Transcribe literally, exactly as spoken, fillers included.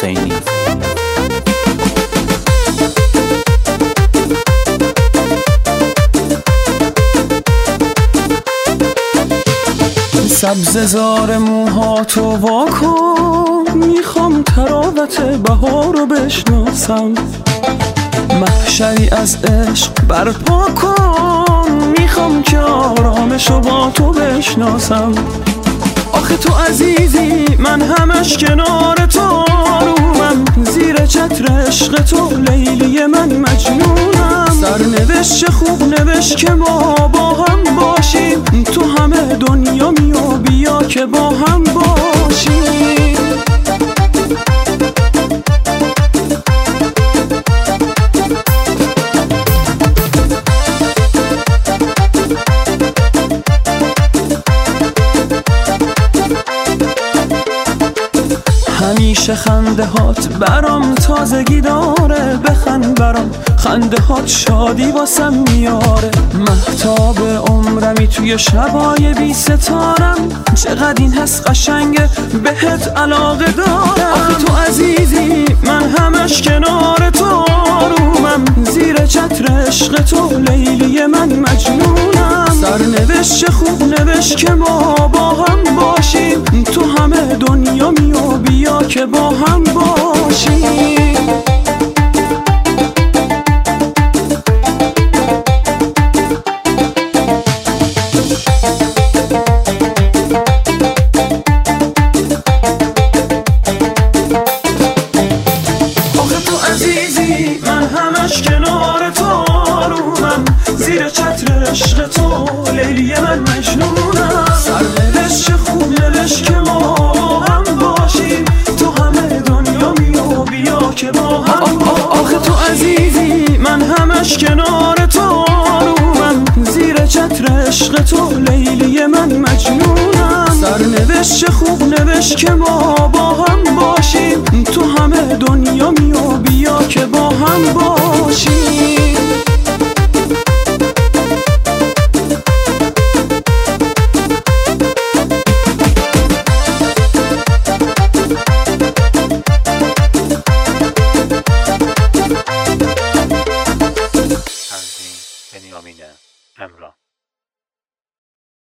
حسینی. سبز زار موهاتو واکن، میخوام تراوت بهار رو بشناسم. محشری از عشق برپا کن، میخوام که آرامشو با تو بشناسم. آخه تو عزیزی من همش کنار تو رومم، زیر چتر عشق تو لیلی من مجنونم. سرنوشت خوب نوشت که ما با هم باشیم، تو همه دنیا میو بیا که با هم باشیم. همیشه خنده هات برام تازگی داره، بخند برام خنده هات شادی واسم میاره. مهتاب عمرمی توی شبای بی ستارم، چقدر این حس قشنگه بهت علاقه دارم. آخه تو عزیزی من همش کنار تو رومم، زیر چتر عشق تو لیلی من مجنونم. سرنوشت خوب نوشت که ما با هم باشیم، تو همه دنیا میو بیا که با هم باشیم. آخه تو عزیزی من همش کنار تو رومم، زیر چتر عشق تو لیلی من مجنونم. سرنوشت خوب نوشت که ما با هم باشیم، تو همه دنیا میو بیا که با هم باشیم. آخه تو عزیزی من همش کنار تو رومم، زیر چتر عشق تو لیلی من مجنونم. سرنوشت خوب نوشت که ما با هم باشیم، تو همه دنیا میو بیا که با هم باشیم.